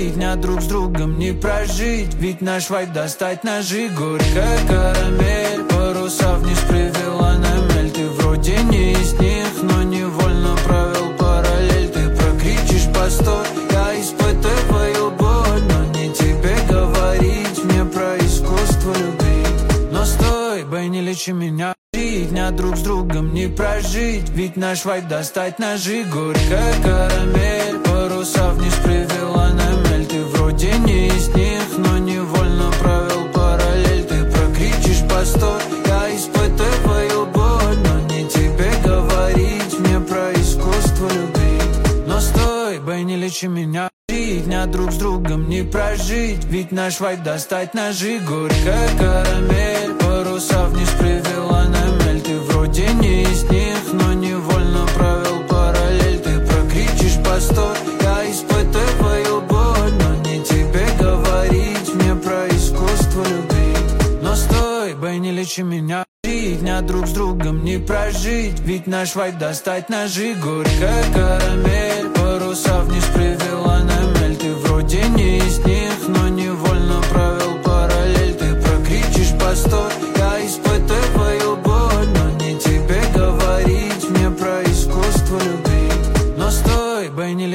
дня друг с другом не прожить, ведь наш вайб достать ножи. Горькая карамель, паруса вниз привела на мель. Ты вроде не из них, но невольно провел параллель. Ты прокричишь постой, я испытываю боль, но не тебе говорить мне про искусство любви. Но стой, бэй, не лечи меня. Дня друг с другом не прожить, ведь наш вайб достать ножи. Горькая карамель, паруса вниз привела на мель. Ты вроде не из них, но невольно провел параллель. Ты прокричишь постой, я испытываю боль, но не тебе говорить мне про искусство любви. Но стой, бэй, не лечи меня. Дня друг с другом не прожить, ведь наш вайб достать ножи. Горькая карамель, паруса вниз привела на мель. Ты вроде не из них, но невольно провел параллель. Ты прокричишь постой, я испытываю боль, но не тебе говорить мне про искусство любви. Но стой, бэй, не лечи меня. Дня друг с другом не прожить, ведь наш вайб достать ножи. Горькая карамель, паруса вниз